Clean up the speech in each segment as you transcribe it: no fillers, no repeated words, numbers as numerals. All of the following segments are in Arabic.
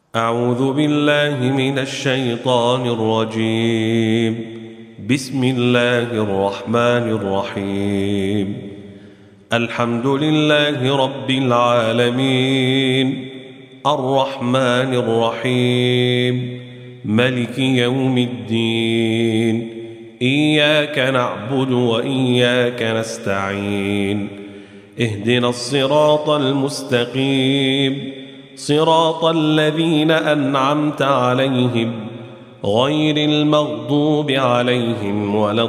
أعوذ بالله من الشيطان الرجيم. بسم الله الرحمن الرحيم. الحمد لله رب العالمين، الرحمن الرحيم، ملك يوم الدين. إياك نعبد وإياك نستعين. اهدنا الصراط المستقيم، صراط الذين أنعمت عليهم غير المغضوب عليهم ولا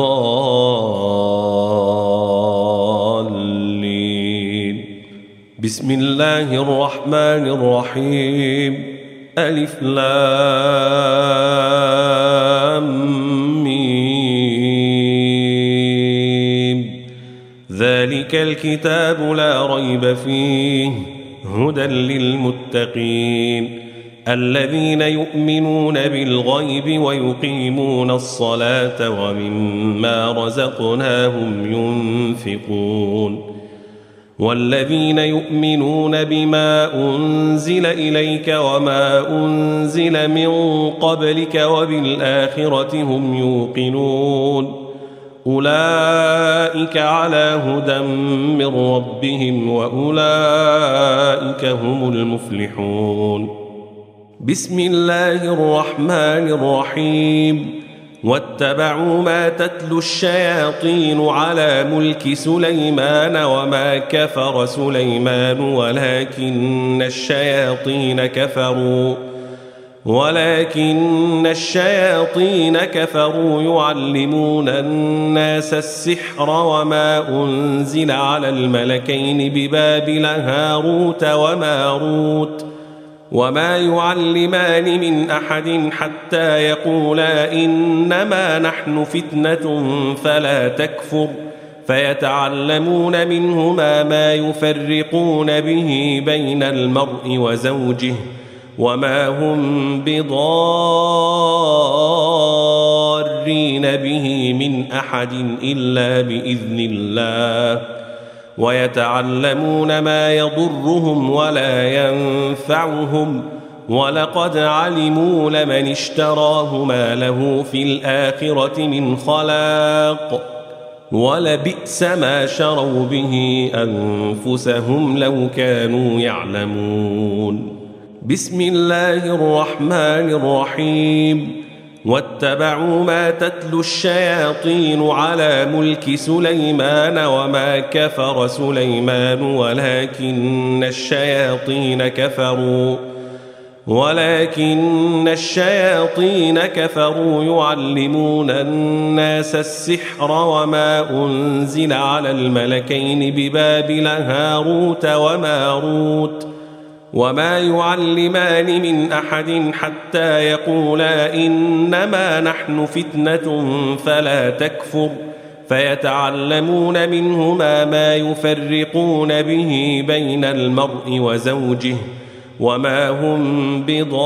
الضالين. بسم الله الرحمن الرحيم. ألف لام ميم. ذلك الكتاب لا ريب فيه هدى للمتقين الذين يؤمنون بالغيب ويقيمون الصلاة ومما رزقناهم ينفقون والذين يؤمنون بما أنزل إليك وما أنزل من قبلك وبالآخرة هم يوقنون أولئك على هدى من ربهم وأولئك هم المفلحون. بسم الله الرحمن الرحيم. واتبعوا ما تتلو الشياطين على ملك سليمان وما كفر سليمان ولكن الشياطين كفروا يعلمون الناس السحر وما أنزل على الملكين ببابل هاروت وماروت وما يعلمان من أحد حتى يقولا إنما نحن فتنة فلا تكفر فيتعلمون منهما ما يفرقون به بين المرء وزوجه وما هم بضارين به من أحد إلا بإذن الله ويتعلمون ما يضرهم ولا ينفعهم ولقد علموا لمن اشتراه ما له في الآخرة من خلاق ولبئس ما شروا به أنفسهم لو كانوا يعلمون. بسم الله الرحمن الرحيم. واتبعوا ما تتلو الشياطين على ملك سليمان وما كفر سليمان ولكن الشياطين كفروا يعلمون الناس السحر وما أنزل على الملكين ببابل هاروت وماروت وما يعلمان من أحد حتى يقولا إنما نحن فتنة فلا تكفر فيتعلمون منهما ما يفرقون به بين المرء وزوجه وما هم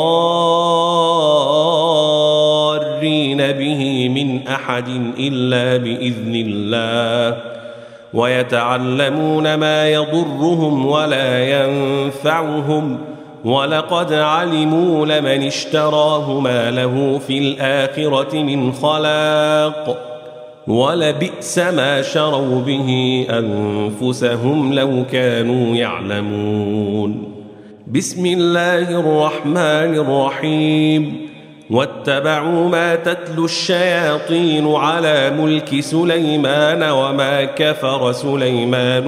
بضارين به من أحد إلا بإذن الله ويتعلمون ما يضرهم ولا ينفعهم ولقد علموا لمن اشتراه ما له في الآخرة من خلاق ولبئس ما شروا به أنفسهم لو كانوا يعلمون. بسم الله الرحمن الرحيم. واتبعوا ما تتلو الشياطين على ملك سليمان وما كفر سليمان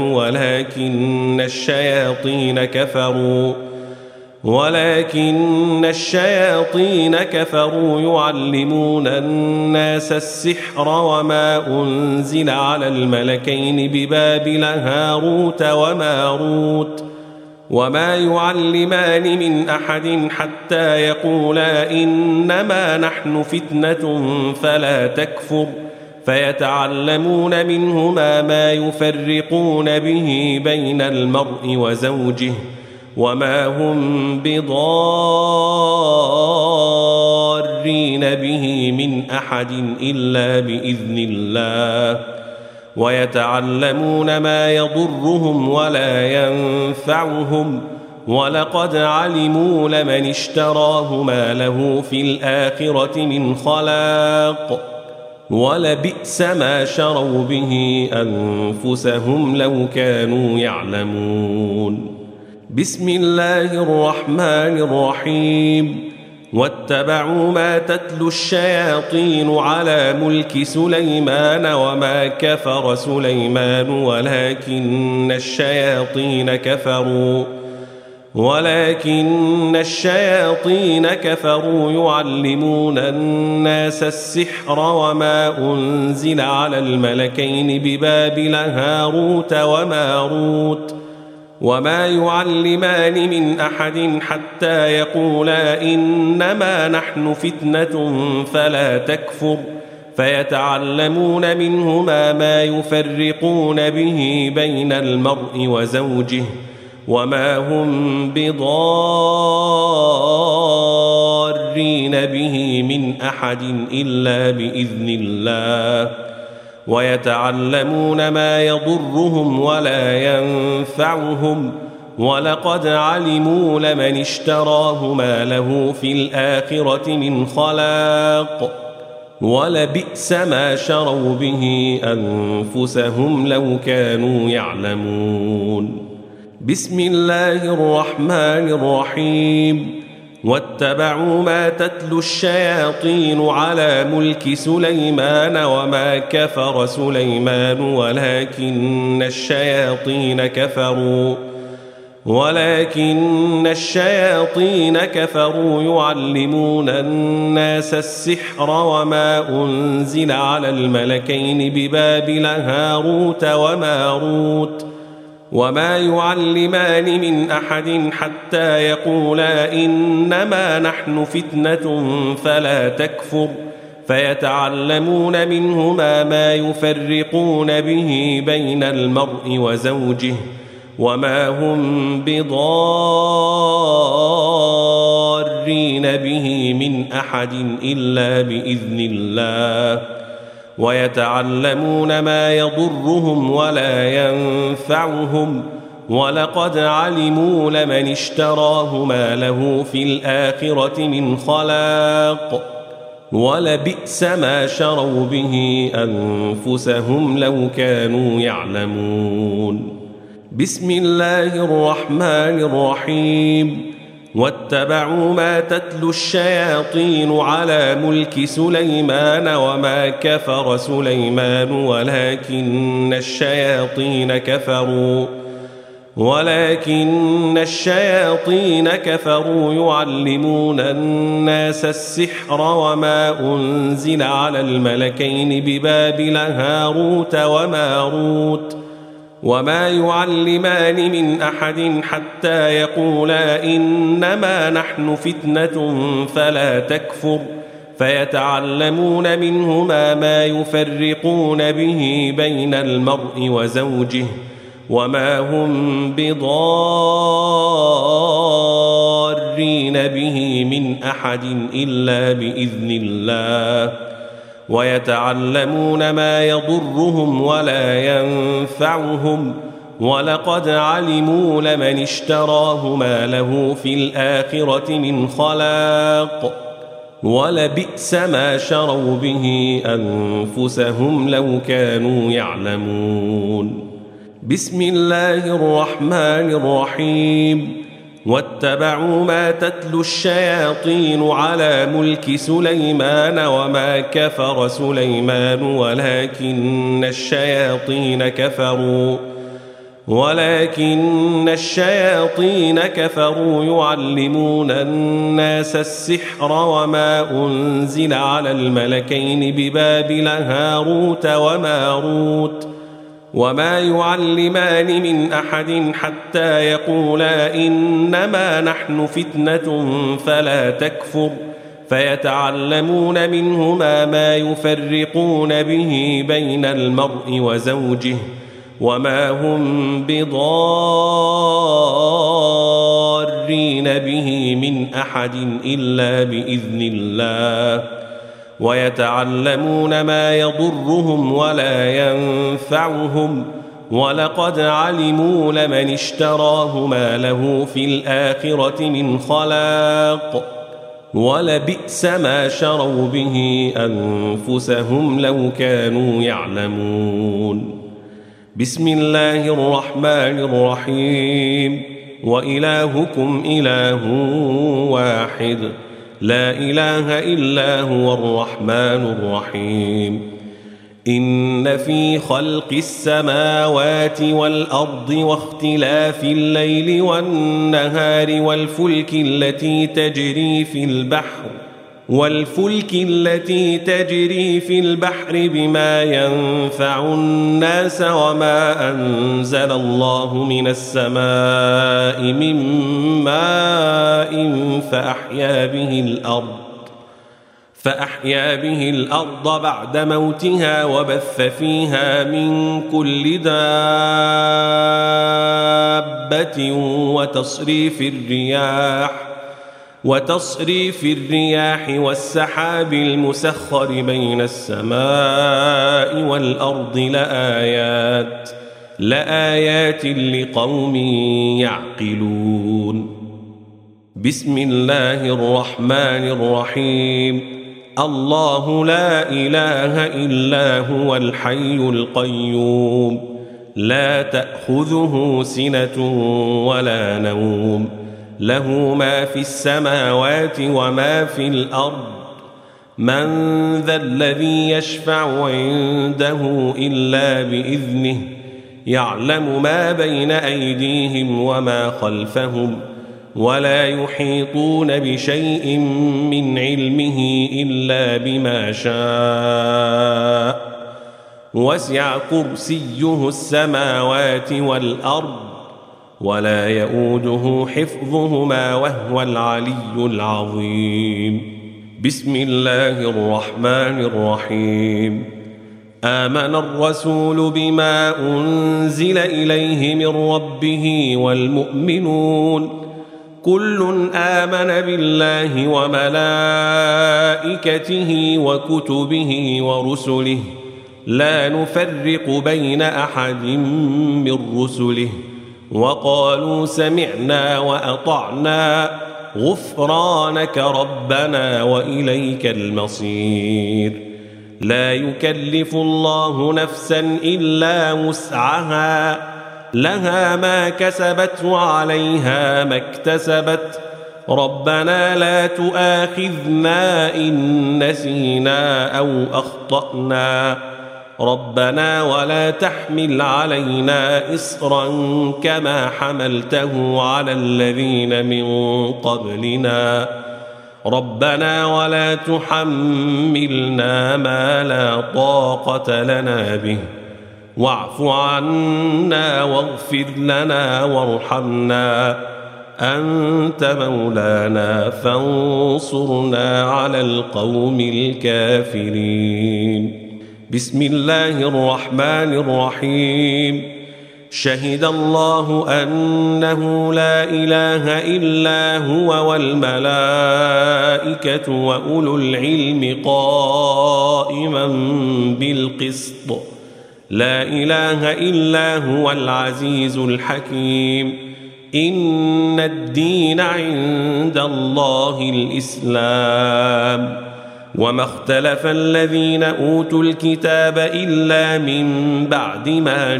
ولكن الشياطين كفروا يعلمون الناس السحر وما أنزل على الملكين ببابل هاروت وماروت وما يعلمان من أحد حتى يقولا إنما نحن فتنة فلا تكفر فيتعلمون منهما ما يفرقون به بين المرء وزوجه وما هم بضارين به من أحد إلا بإذن الله ويتعلمون ما يضرهم ولا ينفعهم ولقد علموا لمن اشتراه ما له في الآخرة من خلاق ولبئس ما شروا به أنفسهم لو كانوا يعلمون. بسم الله الرحمن الرحيم. واتبعوا ما تتلو الشياطين على ملك سليمان وما كفر سليمان ولكن الشياطين كفروا يعلمون الناس السحر وما أنزل على الملكين ببابل هاروت وماروت وما يعلمان من أحد حتى يقولا إنما نحن فتنة فلا تكفر فيتعلمون منهما ما يفرقون به بين المرء وزوجه وما هم بضارين به من أحد إلا بإذن الله ويتعلمون ما يضرهم ولا ينفعهم ولقد علموا لمن اشتراه ما له في الآخرة من خلاق ولبئس ما شروا به أنفسهم لو كانوا يعلمون. بسم الله الرحمن الرحيم. واتبعوا ما تتلو الشياطين على ملك سليمان وما كفر سليمان ولكن الشياطين كفروا يعلمون الناس السحر وما أنزل على الملكين ببابل هاروت وماروت وما يعلمان من أحد حتى يقولا إنما نحن فتنة فلا تكفر فيتعلمون منهما ما يفرقون به بين المرء وزوجه وما هم بضارين به من أحد إلا بإذن الله ويتعلمون ما يضرهم ولا ينفعهم ولقد علموا لمن اشتراه ما له في الآخرة من خلاق ولبئس ما شروا به أنفسهم لو كانوا يعلمون. بسم الله الرحمن الرحيم. واتبعوا ما تتلو الشياطين على ملك سليمان وما كفر سليمان ولكن الشياطين كفروا يعلمون الناس السحر وما أنزل على الملكين ببابل هاروت وماروت وما يعلمان من أحد حتى يقولا إنما نحن فتنة فلا تكفر فيتعلمون منهما ما يفرقون به بين المرء وزوجه وما هم بضارين به من أحد إلا بإذن الله ويتعلمون ما يضرهم ولا ينفعهم ولقد علموا لمن اشتراه ما له في الآخرة من خلاق ولبئس ما شروا به أنفسهم لو كانوا يعلمون. بسم الله الرحمن الرحيم. واتبعوا ما تتلو الشياطين على ملك سليمان وما كفر سليمان ولكن الشياطين كفروا يعلمون الناس السحر وما أنزل على الملكين ببابل هاروت وماروت وما يعلمان من أحد حتى يقولا إنما نحن فتنة فلا تكفر فيتعلمون منهما ما يفرقون به بين المرء وزوجه وما هم بضارين به من أحد إلا بإذن الله ويتعلمون ما يضرهم ولا ينفعهم ولقد علموا لمن اشتراه ما له في الآخرة من خلاق ولبئس ما شروا به أنفسهم لو كانوا يعلمون. بسم الله الرحمن الرحيم. وإلهكم إله واحد لا إله إلا هو الرحمن الرحيم. إن في خلق السماوات والأرض واختلاف الليل والنهار والفلك التي تجري في البحر بما ينفع الناس وما أنزل الله من السماء من ماء فأحيا به الأرض بعد موتها وبث فيها من كل دابة وتصريف الرياح والسحاب المسخر بين السماء والأرض لآيات لقوم يعقلون. بسم الله الرحمن الرحيم. الله لا إله إلا هو الحي القيوم لا تأخذه سنة ولا نوم له ما في السماوات وما في الأرض من ذا الذي يشفع عنده إلا بإذنه يعلم ما بين أيديهم وما خلفهم ولا يحيطون بشيء من علمه إلا بما شاء وسع كرسيه السماوات والأرض ولا يؤوده حفظهما وهو العلي العظيم. بسم الله الرحمن الرحيم. آمن الرسول بما أنزل إليه من ربه والمؤمنون كل آمن بالله وملائكته وكتبه ورسله لا نفرق بين أحد من رسله وقالوا سمعنا وأطعنا غفرانك ربنا وإليك المصير. لا يكلف الله نفسا إلا وسعها لها ما كسبت وعليها ما اكتسبت ربنا لا تؤاخذنا إن نسينا أو أخطأنا ربنا ولا تحمل علينا إصرا كما حملته على الذين من قبلنا ربنا ولا تحملنا ما لا طاقة لنا به واعف عنا واغفر لنا وارحمنا أنت مولانا فانصرنا على القوم الكافرين. بسم الله الرحمن الرحيم. شهد الله أنه لا إله إلا هو والملائكة وأولو العلم قائما بالقسط لا إله إلا هو العزيز الحكيم. إن الدين عند الله الإسلام وما اختلف الذين أوتوا الكتاب إلا من بعد ما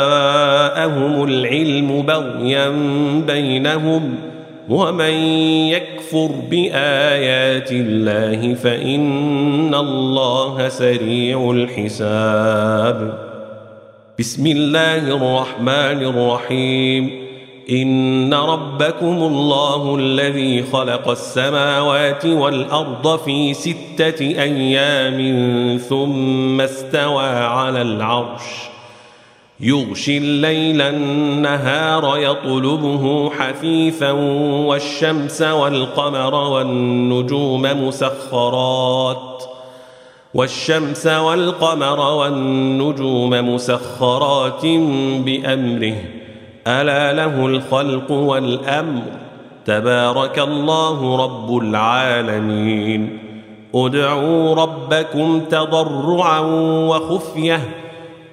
جاءهم العلم بغيا بينهم ومن يكفر بآيات الله فإن الله سريع الحساب. بسم الله الرحمن الرحيم. إن ربكم الله الذي خلق السماوات والأرض في 6 أيام ثم استوى على العرش يغشي الليل النهار يطلبه حثيثا والشمس والقمر والنجوم مسخرات بأمره ألا له الخلق والأمر تبارك الله رب العالمين. ادعوا ربكم تضرعا وخفية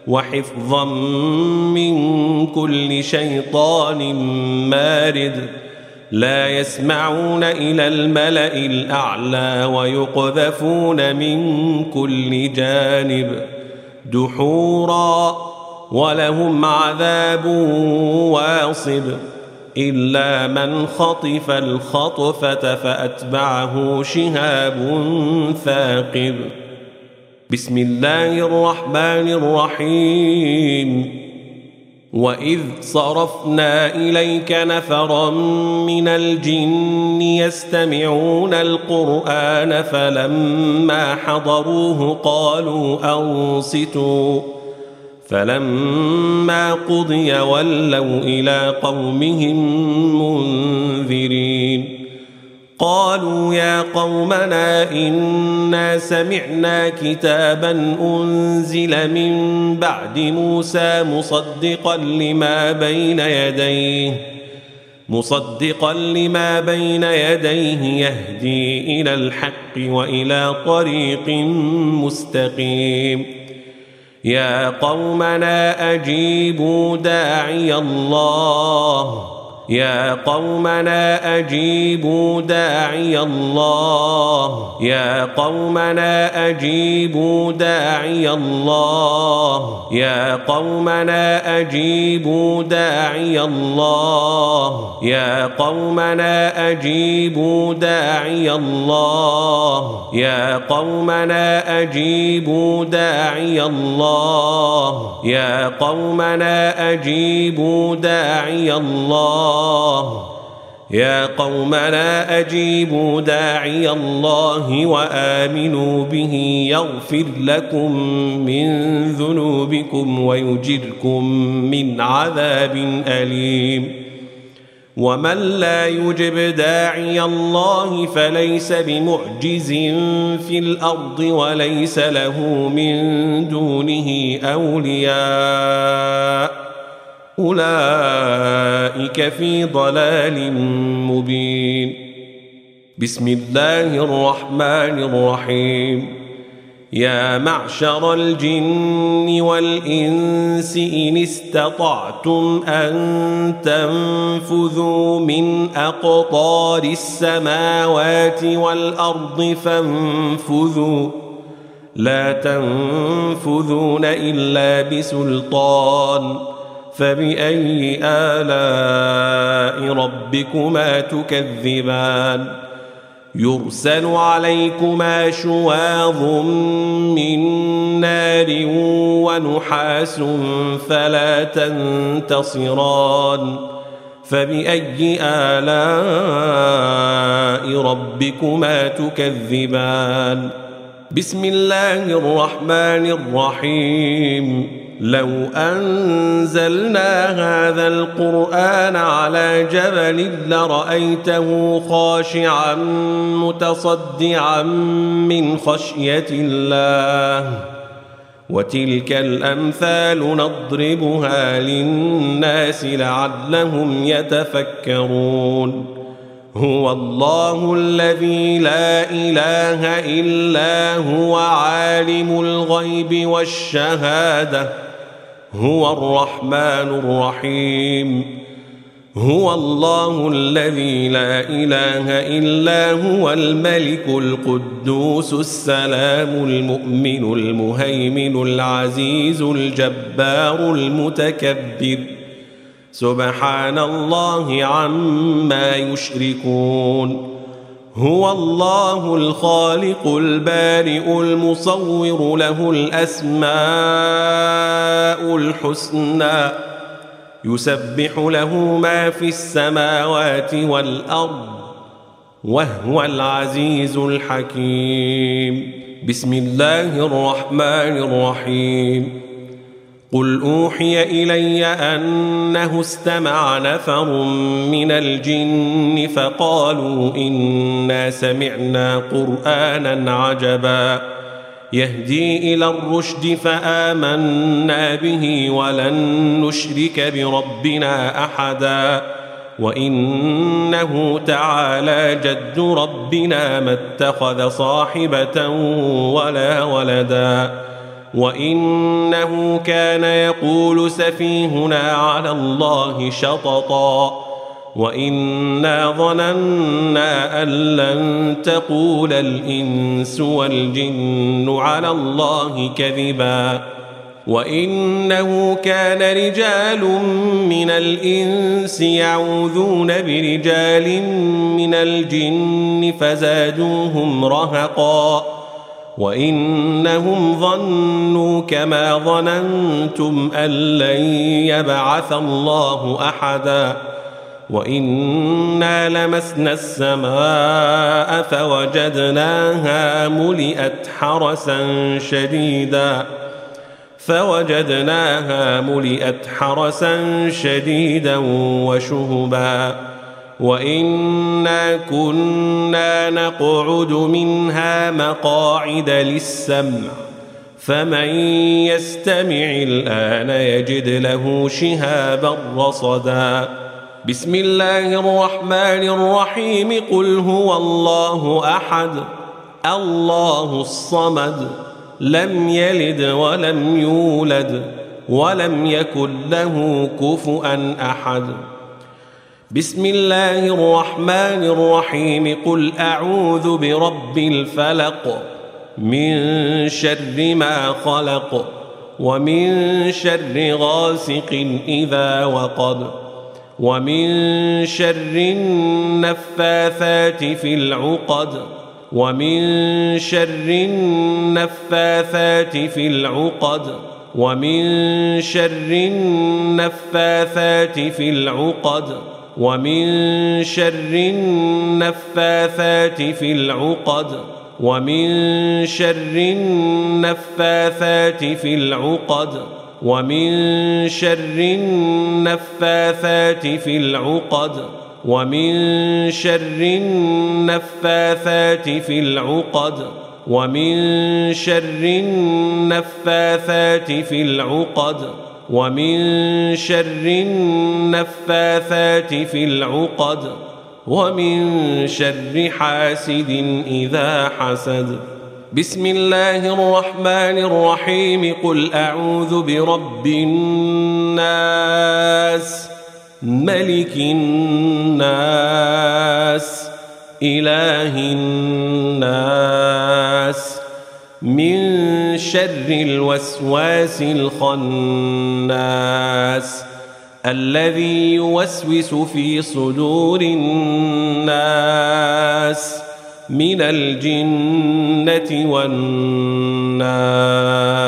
وحفظا من كل شيطان مارد لا يسمعون إلى الملأ الأعلى ويقذفون من كل جانب دحورا ولهم عذاب واصب إلا من خطف الخطفة فأتبعه شهاب ثاقب. بسم الله الرحمن الرحيم. وإذ صرفنا إليك نفرا من الجن يستمعون القرآن فلما حضروه قالوا أنصتوا فلما قضي ولوا إلى قومهم منذرين قالوا يا قومنا إنا سمعنا كتابا أنزل من بعد موسى مصدقا لما بين يديه يهدي إلى الحق وإلى طريق مستقيم يا قومنا أجيبوا داعي الله يا قومنا أجيبوا داعي الله يا قومنا أجيبوا داعي الله يا قومنا أجيبوا داعي الله يا قومنا أجيبوا داعي الله يا قومنا أجيبوا داعي الله يا قومنا أجيبوا داعي الله يا قومنا أجيبوا داعي الله وآمنوا به يغفر لكم من ذنوبكم ويجركم من عذاب أليم ومن لا يجب داعي الله فليس بمعجز في الأرض وليس له من دونه أولياء أولئك في ضلال مبين. بسم الله الرحمن الرحيم. يا معشر الجن والإنس إن استطعتم أن تنفذوا من أقطار السماوات والأرض فانفذوا لا تنفذون إلا بسلطان فبأي آلاء ربكما تكذبان يرسل عليكما شواظ من نار ونحاس فلا تنتصران فبأي آلاء ربكما تكذبان. بسم الله الرحمن الرحيم. لو أنزلنا هذا القرآن على جبل لرأيته خاشعا متصدعا من خشية الله وتلك الأمثال نضربها للناس لعلهم يتفكرون. هو الله الذي لا إله إلا هو عالم الغيب والشهادة هو الرحمن الرحيم. هو الله الذي لا إله إلا هو الملك القدوس السلام المؤمن المهيمن العزيز الجبار المتكبر سبحان الله عما يشركون. هو الله الخالق البارئ المصور له الأسماء الحسنى يسبح له ما في السماوات والأرض وهو العزيز الحكيم. بسم الله الرحمن الرحيم. قل أوحي إلي أنه استمع نفر من الجن فقالوا إنا سمعنا قرآنا عجبا يهدي إلى الرشد فآمنا به ولن نشرك بربنا أحدا وإنه تعالى جد ربنا ما اتخذ صاحبة ولا ولدا وإنه كان يقول سفيهنا على الله شططا وإنا ظننا أن لن تقول الإنس والجن على الله كذبا وإنه كان رجال من الإنس يعوذون برجال من الجن فزادوهم رهقا وإنهم ظنوا كما ظننتم أن لن يبعث الله أحدا وإنا لمسنا السماء فوجدناها ملئت حرسا شديدا وشهبا وإنا كنا نقعد منها مقاعد للسمع فمن يستمع الآن يجد له شهابا رصدا بسم الله الرحمن الرحيم قل هو الله أحد الله الصمد لم يلد ولم يولد ولم يكن له كفؤا أحد بسم الله الرحمن الرحيم قل أعوذ برب الفلق من شر ما خلق ومن شر غاسق إذا وقب ومن شر النفاثات في العقد ومن شر النفاثات في العقد ومن شر النفاثات في العقد ومن شر النفاثات في العقد ومن شر النفاثات في العقد ومن شر النفاثات في العقد ومن شر النفاثات في العقد ومن شر النفاثات في العقد ومن شر النفاثات في العقد ومن شر حاسد إذا حسد بسم الله الرحمن الرحيم قل أعوذ برب الناس ملك الناس إله الناس من شر الوسواس الخناس الذي يوسوس في صدور الناس من الجنة والناس